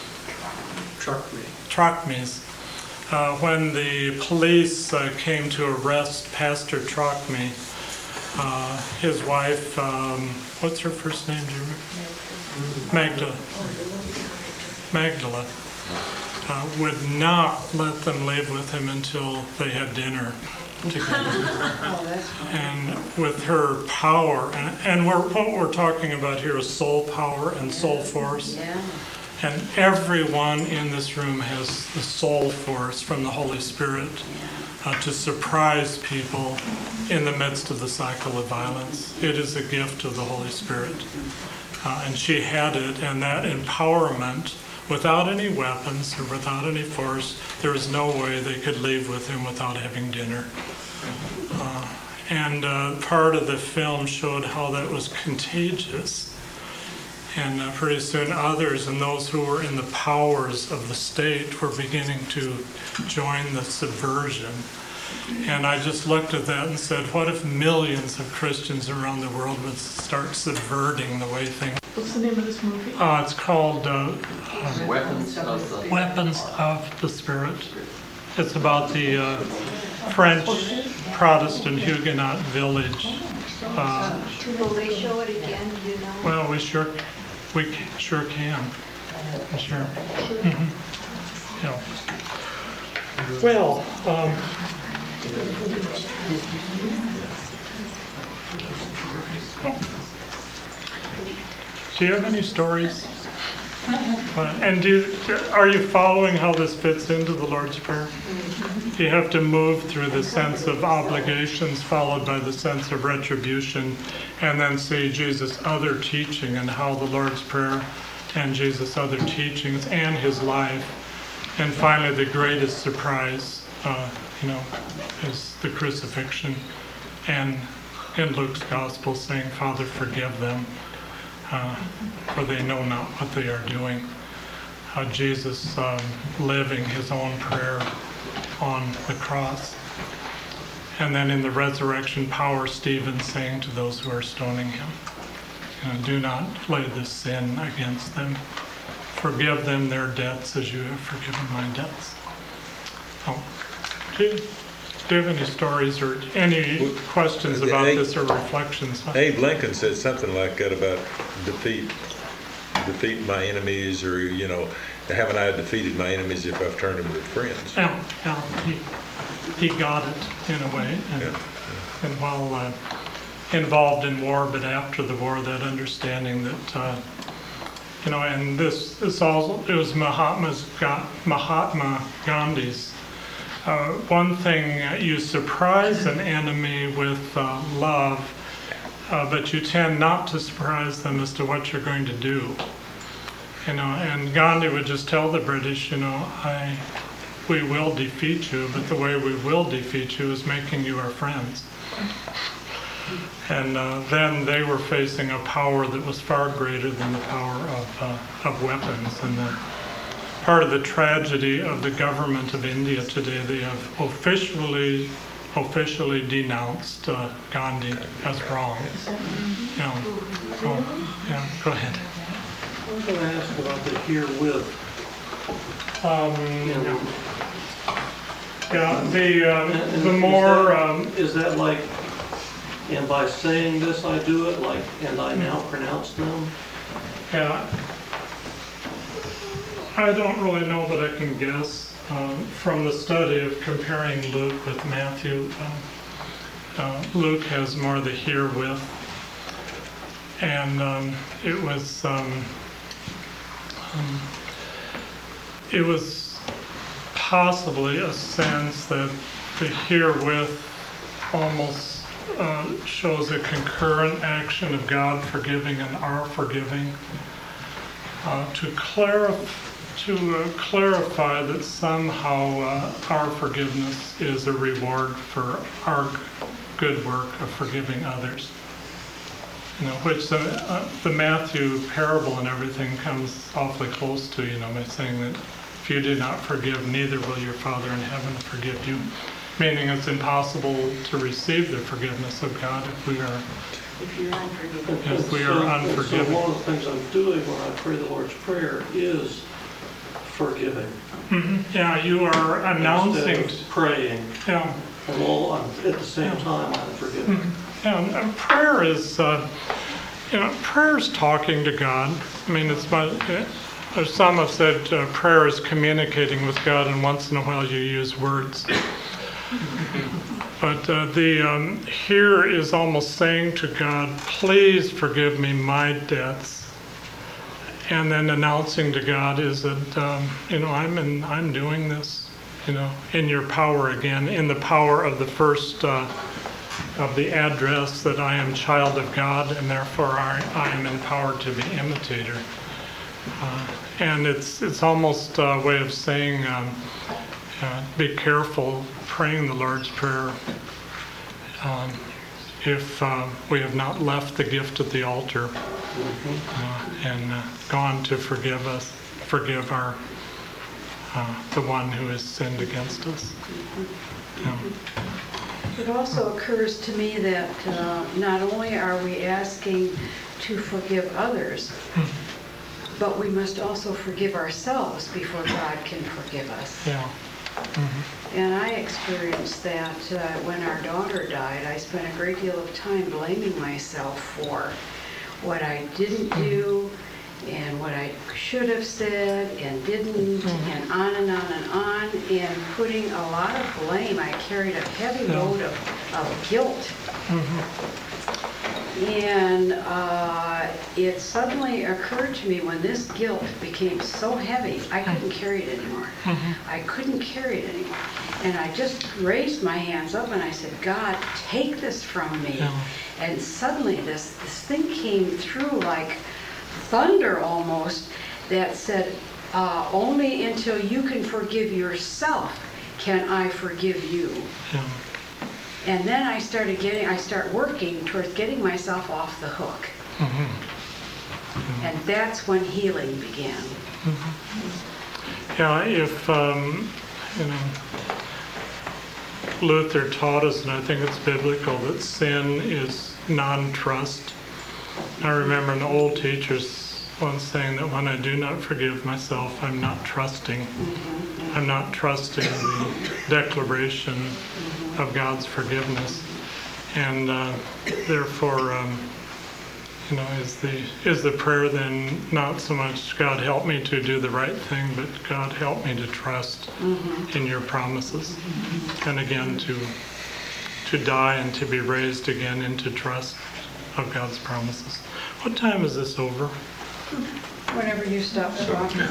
Trocmes. Uh, when the police uh, came to arrest Pastor Trocme, uh, his wife, um, what's her first name? Do you remember? Magdala. Magdala uh, would not let them live with him until they had dinner together. And with her power, and, and we're, what we're talking about here is soul power and soul force. And everyone in this room has the soul force from the Holy Spirit uh, to surprise people in the midst of the cycle of violence. It is a gift of the Holy Spirit. Uh, and she had it, and that empowerment, without any weapons or without any force, there was no way they could leave with him without having dinner. Uh, And uh, part of the film showed how that was contagious. And uh, pretty soon others and those who were in the powers of the state were beginning to join the subversion. And I just looked at that and said, what if millions of Christians around the world would start subverting the way things... What's the name of this movie? Uh, it's called uh, Weapons of the Weapons of the Spirit. It's about the uh, French Protestant Huguenot village. Uh, Will they show it again, do you know? well, we sure, we ca- sure can. Sure. Mhm. Yeah. Well, um, do you have any stories? Uh, and do are you following how this fits into the Lord's Prayer? You have to move through the sense of obligations followed by the sense of retribution, and then see Jesus' other teaching and how the Lord's Prayer and Jesus' other teachings and his life. And finally, the greatest surprise, uh, you know, is the crucifixion. And in Luke's gospel saying, Father, forgive them, uh, for they know not what they are doing. Uh, Jesus um, living his own prayer on the cross. And then in the resurrection power, Stephen saying to those who are stoning him, you know, do not lay this sin against them. Forgive them their debts as you have forgiven my debts. Oh, do, you, do you have any stories or any questions about this or reflections? Abe Lincoln said something like that about defeat, defeat my enemies, or, you know, haven't I defeated my enemies if I've turned them into friends? Yeah, yeah, he, he got it in a way. And, Yeah. and while uh, involved in war, but after the war, that understanding that, uh, you know, and this, this also, it was Mahatma's, Mahatma Gandhi's. Uh, one thing, uh, you surprise an enemy with uh, love, uh, but you tend not to surprise them as to what you're going to do. You know, and Gandhi would just tell the British, you know, I, we will defeat you, but the way we will defeat you is making you our friends. And uh, then they were facing a power that was far greater than the power of, uh, of weapons. And the, part of the tragedy of the government of India today, they have officially officially denounced uh, Gandhi as wrong. Yeah. Oh, yeah, go ahead. I was going to ask about the herewith. Um, And, yeah, the, uh, and the is more... that- Um, Is that like, and by saying this I do it, like, and I now pronounce them? Yeah, I don't really know, but I can guess um, from the study of comparing Luke with Matthew. Uh, uh, Luke has more of the herewith, and um, it was um, um, it was possibly a sense that the herewith almost Uh, shows a concurrent action of God forgiving and our forgiving, uh, to, clarif- to uh, clarify that somehow uh, our forgiveness is a reward for our good work of forgiving others. You know, which the, uh, the Matthew parable and everything comes awfully close to, you know, by saying that if you do not forgive, neither will your Father in heaven forgive you. Meaning it's impossible to receive the forgiveness of God if we are If you're unforgiving. if we And are so- and unforgiving. So one of the things I'm doing when I pray the Lord's Prayer is forgiving. Mhm. Yeah, you are announcing. Instead of praying, Yeah, and all, I'm- at the same time, I'm forgiving. yeah. And, and prayer is, uh, you know, prayer is talking to God. I mean, it's my. Uh, some have said uh, prayer is communicating with God, and once in a while you use words. But uh, the um, here is almost saying to God, please forgive me my debts. And then announcing to God is that, um, you know, I'm in, I'm doing this, you know, in your power again, in the power of the first, uh, of the address that I am child of God, and therefore I, I am empowered to be imitator. Uh, and it's, it's almost a way of saying, um, uh, be careful praying the Lord's Prayer. Um, if uh, we have not left the gift at the altar uh, and uh, gone to forgive us, forgive our uh, the one who has sinned against us. Yeah. It also occurs to me that uh, not only are we asking to forgive others, but we must also forgive ourselves before God can forgive us. Yeah. And I experienced that uh, when our daughter died. I spent a great deal of time blaming myself for what I didn't do and what I should have said and didn't, and on and on and on, and putting a lot of blame. I carried a heavy load of, of guilt. And uh, it suddenly occurred to me when this guilt became so heavy, I couldn't carry it anymore. I couldn't carry it anymore. And I just raised my hands up and I said, God, take this from me. And suddenly this, this thing came through like thunder almost that said, uh, only until you can forgive yourself can I forgive you. Yeah. And then I started getting, I start working towards getting myself off the hook. Mm-hmm. And that's when healing began. Mm-hmm. Yeah, if, um, you know, Luther taught us, and I think it's biblical, that sin is non-trust. I remember an old teacher once saying that when I do not forgive myself, I'm not trusting. Mm-hmm. I'm not trusting the declaration mm-hmm. of God's forgiveness. And uh, therefore, um, you know, is the is the prayer then not so much God help me to do the right thing, but God help me to trust mm-hmm. in your promises, mm-hmm. and again to to die and to be raised again into trust of God's promises. What time is this over? Whenever you stop talking.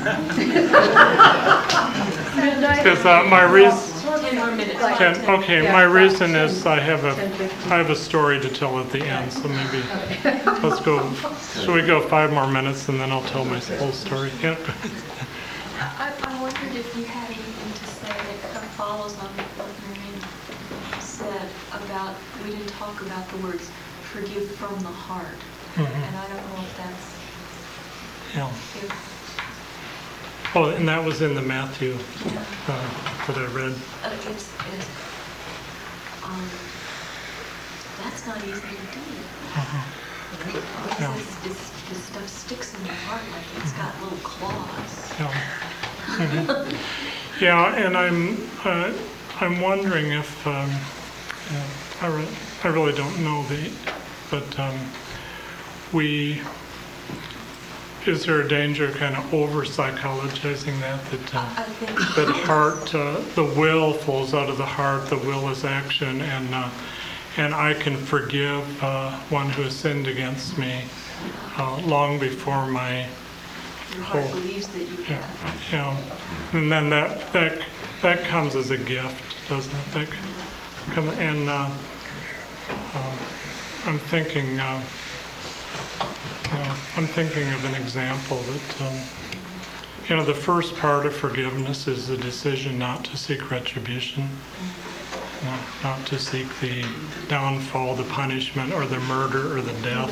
Because uh, my reason. Ten more minutes. Ten, okay, Yeah, my five, reason ten, is I have a ten, fifteen. I have a story to tell at the end, so maybe let's go. Should we go five more minutes and then I'll tell my whole story? Yeah. I, I wondered if you had anything to say that kind of follows on what Marion said about, we didn't talk about the words forgive from the heart. Mhm. And I don't know if that's, Yeah. if, Oh, and that was in the Matthew uh, that I read. uh, it's, it's, um, that's not easy to do. Because Yeah. it's, it's, this stuff sticks in your heart like it's got little claws. Yeah. Mhm. Yeah, and I'm uh, I'm wondering if um, yeah, I re- I really don't know the, but um, we. Is there a danger kind of over psychologizing that that uh, I think that heart, uh, the will flows out of the heart, the will is action, and uh, and I can forgive uh, one who has sinned against me uh, long before my your heart whole, believes that you yeah, have. yeah, and then that that that comes as a gift, doesn't it? That come, and uh, uh, I'm thinking. Uh, Uh, I'm thinking of an example that, um, you know, the first part of forgiveness is the decision not to seek retribution, not, not to seek the downfall, the punishment, or the murder, or the death,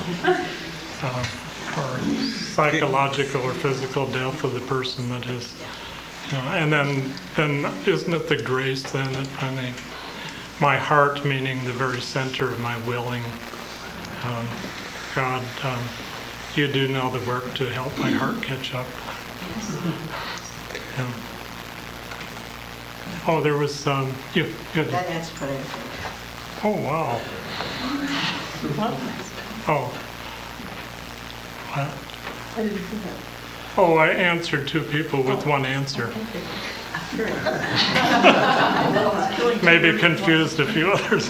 uh, or psychological or physical death of the person that has, you know, and then, then isn't it the grace then that finally, my heart, meaning the very center of my willing, um, God, um, you do know the work to help my heart catch up. Yeah. Oh, there was, um, you, you had- That answers what I was. oh, wow. Oh. What? I didn't see that. Oh, I answered two people with one answer. Maybe confused a few others.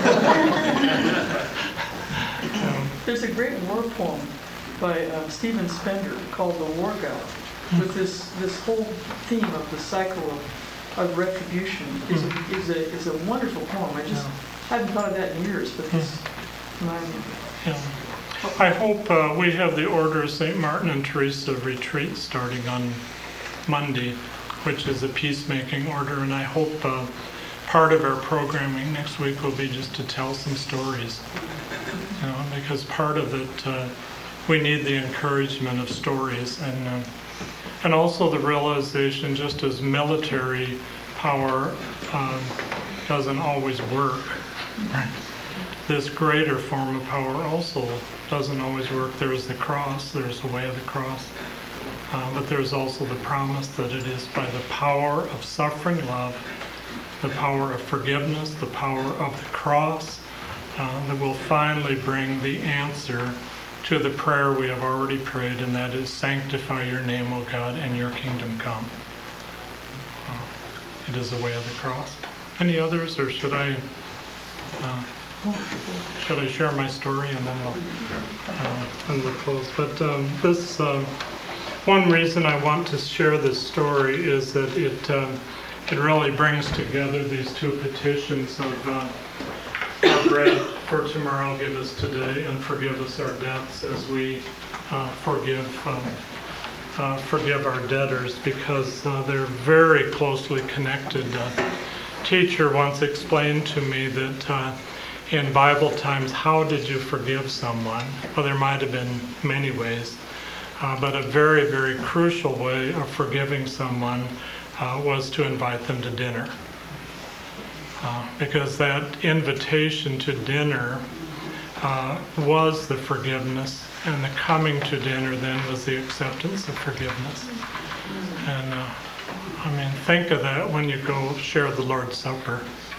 There's a great war poem by uh, Stephen Spender called The War God, with this, this whole theme of the cycle of, of retribution. is a, is a is a wonderful poem. I just haven't thought of that in years, but this reminded me. Yeah. I hope uh, we have the Order of Saint Martin and Teresa retreat starting on Monday, which is a peacemaking order, and I hope uh, part of our programming next week will be just to tell some stories. You know, because part of it, uh, we need the encouragement of stories, and uh, and also the realization, just as military power um, doesn't always work, right? This greater form of power also doesn't always work. There's the cross, there's the way of the cross, uh, but there's also the promise that it is by the power of suffering love, the power of forgiveness, the power of the cross, uh, that will finally bring the answer to the prayer we have already prayed, and that is, sanctify your name, O God, and your kingdom come. Uh, it is the way of the cross. Any others, or should I uh, should I share my story and then we'll, uh, and we'll close? But um, this um, one reason I want to share this story is that it um, it really brings together these two petitions of uh, our bread for tomorrow give us today, and forgive us our debts as we uh, forgive um, uh, forgive our debtors, because uh, they're very closely connected. Uh, teacher once explained to me that uh, in Bible times, how did you forgive someone? Well, there might have been many ways, uh, but a very, very crucial way of forgiving someone uh, was to invite them to dinner. Uh, because that invitation to dinner uh, was the forgiveness, and the coming to dinner then was the acceptance of forgiveness. And uh, I mean, think of that when you go share the Lord's Supper,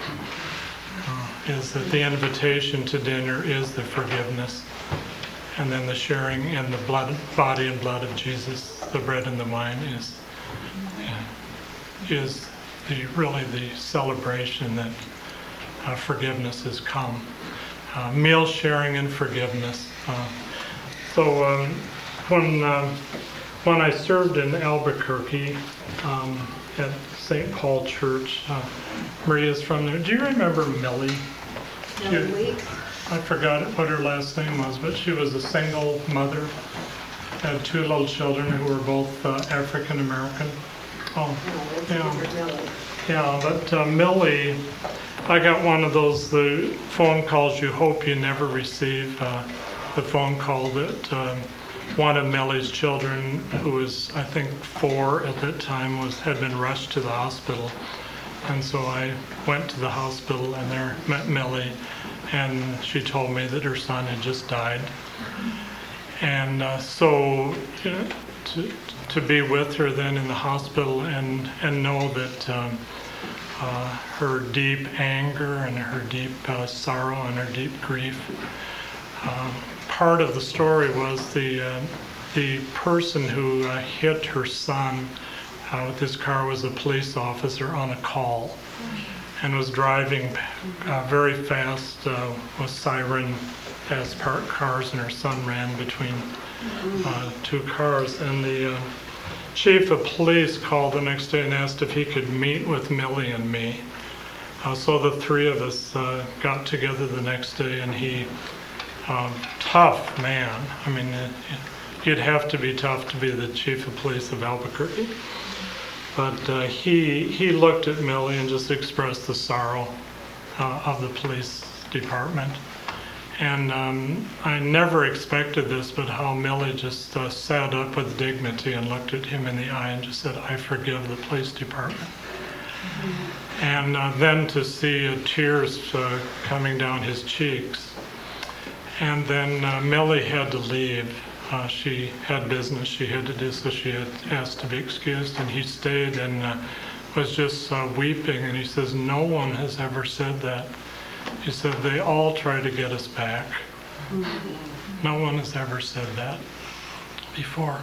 uh, is that the invitation to dinner is the forgiveness, and then the sharing in the blood, body and blood of Jesus, the bread and the wine, is yeah, is the really the celebration that uh, forgiveness has come. Uh, meal sharing and forgiveness. Uh, so um, when um, when I served in Albuquerque um, at Saint Paul Church, uh, Maria's from there. Do you remember Millie? Millie Weeks? I forgot what her last name was, but she was a single mother, had two little children who were both uh, African American. Oh, yeah. Yeah, but uh, Millie, I got one of those the phone calls you hope you never receive. Uh, the phone call that um, one of Millie's children, who was I think four at that time, was had been rushed to the hospital, and so I went to the hospital and there met Millie, and she told me that her son had just died, and uh, so you know, to to be with her then in the hospital and and know that. Um, Uh, her deep anger and her deep uh, sorrow and her deep grief. Um, part of the story was the uh, the person who uh, hit her son uh, with his car was a police officer on a call, and was driving uh, very fast uh, with siren past parked cars, and her son ran between uh, two cars, and the uh, chief of police called the next day and asked if he could meet with Millie and me. Uh, so the three of us uh, got together the next day, and he, um, tough man. I mean, it, it, you'd have to be tough to be the chief of police of Albuquerque. But uh, he he looked at Millie and just expressed the sorrow uh, of the police department. And um, I never expected this, but how Millie just uh, sat up with dignity and looked at him in the eye and just said, I forgive the police department. Mm-hmm. And uh, then to see uh, tears uh, coming down his cheeks. And then uh, Millie had to leave. Uh, she had business she had to do, so she had asked to be excused, and he stayed and uh, was just uh, weeping, and he says, no one has ever said that. He said, they all try to get us back. Mm-hmm. No one has ever said that before.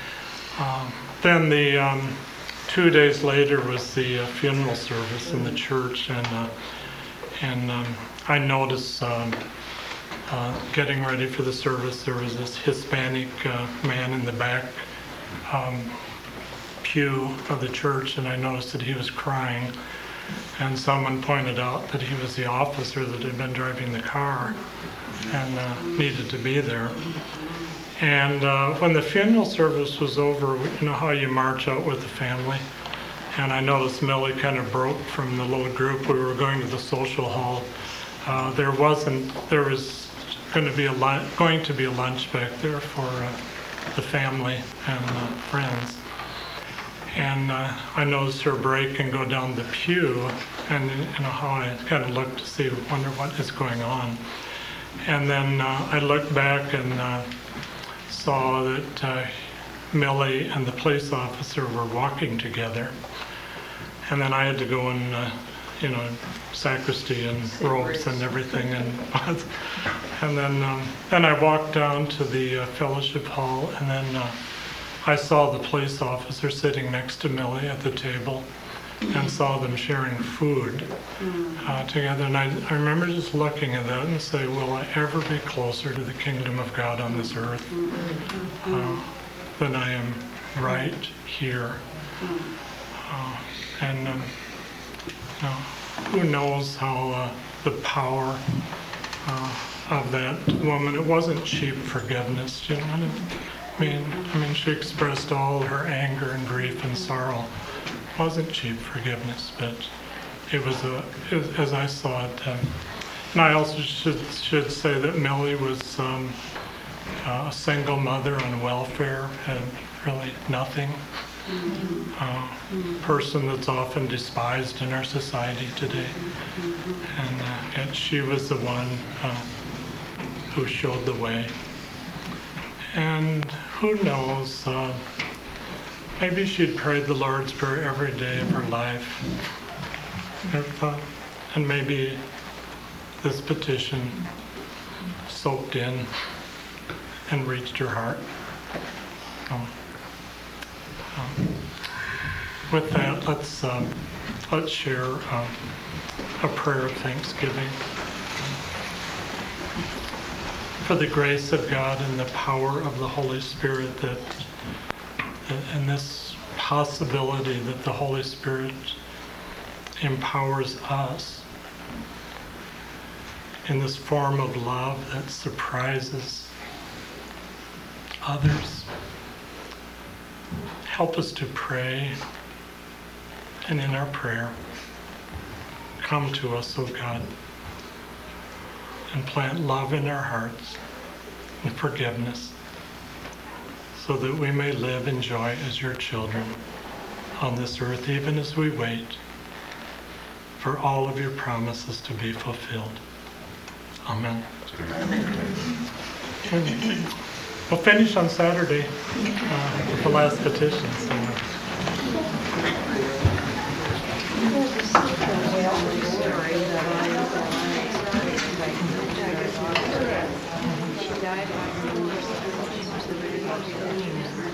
Um, then the um, two days later was the uh, funeral service in the church, and uh, and um, I noticed um, uh, getting ready for the service, there was this Hispanic uh, man in the back um, pew of the church, and I noticed that he was crying. And someone pointed out that he was the officer that had been driving the car and uh, needed to be there. And uh, when the funeral service was over, you know how you march out with the family? and I noticed Millie kind of broke from the little group. We were going to the social hall. Uh, there wasn't, there was going to be a lunch, going to be a lunch back there for uh, the family and uh, friends. And uh, I noticed her break and go down the pew, and you know how I kind of looked to see, wonder what is going on. And then uh, I looked back and uh, saw that uh, Millie and the police officer were walking together. And then I had to go in, uh, you know, sacristy and robes and everything, and and then um, then I walked down to the uh, fellowship hall, and then uh, I saw the police officer sitting next to Millie at the table, and saw them sharing food uh, together. And I, I remember just looking at that and say, will I ever be closer to the kingdom of God on this earth uh, than I am right here? Uh, and um, you know, who knows how uh, the power uh, of that woman, it wasn't cheap forgiveness, you know. I mean, I mean, she expressed all her anger and grief and sorrow. It wasn't cheap forgiveness, but it was a, it, as I saw it. Um, and I also should should say that Millie was um, uh, a single mother on welfare, had really nothing. Uh, person that's often despised in our society today, and uh, yet she was the one uh, who showed the way. And who knows, uh, maybe she'd prayed the Lord's Prayer every day of her life. If, uh, and maybe this petition soaked in and reached her heart. Um, um, with that, let's um, let's share um, a prayer of thanksgiving for the grace of God and the power of the Holy Spirit, that and this possibility that the Holy Spirit empowers us in this form of love that surprises others. Help us to pray, and in our prayer, come to us, O God, and plant love in our hearts and forgiveness, so that we may live in joy as your children on this earth, even as we wait for all of your promises to be fulfilled. Amen. Amen. We'll finish on Saturday uh, with the last petition. So. She died